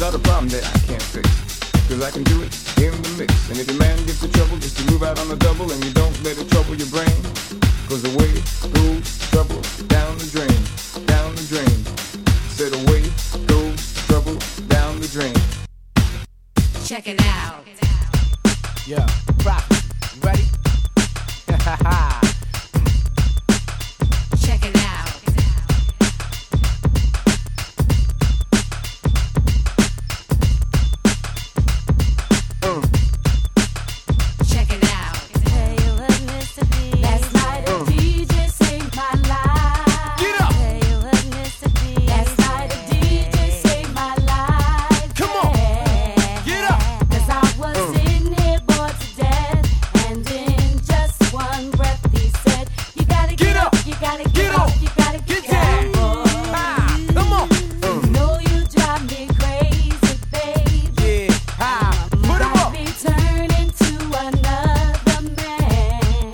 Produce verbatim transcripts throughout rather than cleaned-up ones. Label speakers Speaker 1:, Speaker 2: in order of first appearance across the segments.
Speaker 1: not a problem that I can't fix. Cause I can do it in the mix. And if your man gets in trouble, just to move out on the double, and you don't let it trouble your brain. Cause away goes trouble down the drain, down the drain. Said away goes trouble down the drain.
Speaker 2: Check it out.
Speaker 3: Yeah, Prophet, ready? Ha ha.
Speaker 2: Check it out.
Speaker 3: Mm.
Speaker 2: Check it out.
Speaker 4: Hey, you heard Mister B. Last night a D J saved my life.
Speaker 3: Get up.
Speaker 4: Hey, you heard Mister B. Last night a D J saved my life.
Speaker 3: Come on.
Speaker 4: Yeah.
Speaker 3: Get up.
Speaker 4: Cause I was
Speaker 3: Mm.
Speaker 4: sitting here bored to death, and in just one breath he said, you gotta get,
Speaker 3: Get
Speaker 4: up,
Speaker 3: up.
Speaker 4: you gotta
Speaker 3: Get
Speaker 4: get,
Speaker 3: up.
Speaker 4: up, you gotta get,
Speaker 3: Get down.
Speaker 4: boy.
Speaker 3: Ah, come on.
Speaker 4: You know you drive me crazy, baby.
Speaker 3: Yeah, ha. Put 'em
Speaker 4: Got
Speaker 3: up.
Speaker 4: me turning to another man.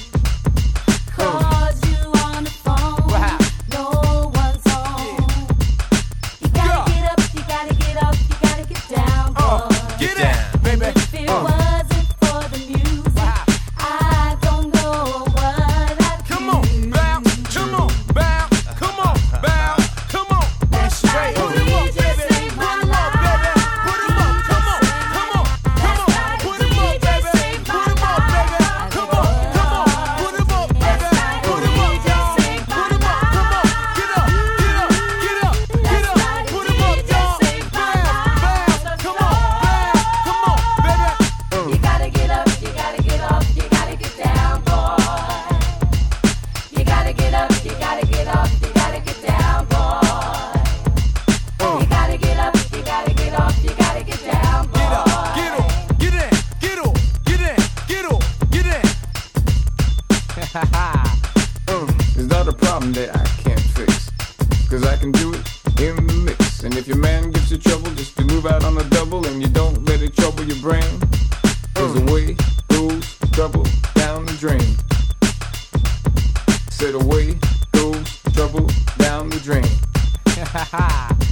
Speaker 4: Called you on the phone.
Speaker 3: What happened?
Speaker 4: No one's home. You gotta
Speaker 3: Yeah.
Speaker 4: get up, you gotta get up, you gotta get down, boy.
Speaker 3: Uh, get down, baby.
Speaker 4: If it
Speaker 3: Uh.
Speaker 4: wasn't for the music,
Speaker 3: What happened?
Speaker 4: I don't know what I'd
Speaker 3: Come
Speaker 4: do.
Speaker 3: on, bounce. Come on, bounce. Come on, bounce. Come on. That's straight. Put 'em up, baby.
Speaker 4: Saved my
Speaker 3: Put 'em up, baby. Put 'em up. Come on, come on, come on. Put 'em up, baby. Put 'em up, baby. Come on, come on. Put 'em up, baby. Put 'em up, y'all. Put 'em up. Come on. Get up, get up, get up, get up. Put 'em up, y'all. Bounce, bounce. Come on, bounce. Come on, baby.
Speaker 4: You gotta get up, you gotta get up, you gotta get down, boy. You gotta get up, you gotta get up, you gotta get down, boy. You gotta get up, you gotta get up, you gotta get down, boy.
Speaker 3: Get up, get up, get in, get up, get in, get up, get in. Ha ha.
Speaker 1: It's not a problem that I can't fix. Cause I can do it in the mix. And if your man gives you trouble, just to move out on a double, and you don't let it trouble your brain. Cause away goes trouble down the drain. Said away goes trouble down the drain.
Speaker 3: Ha ha.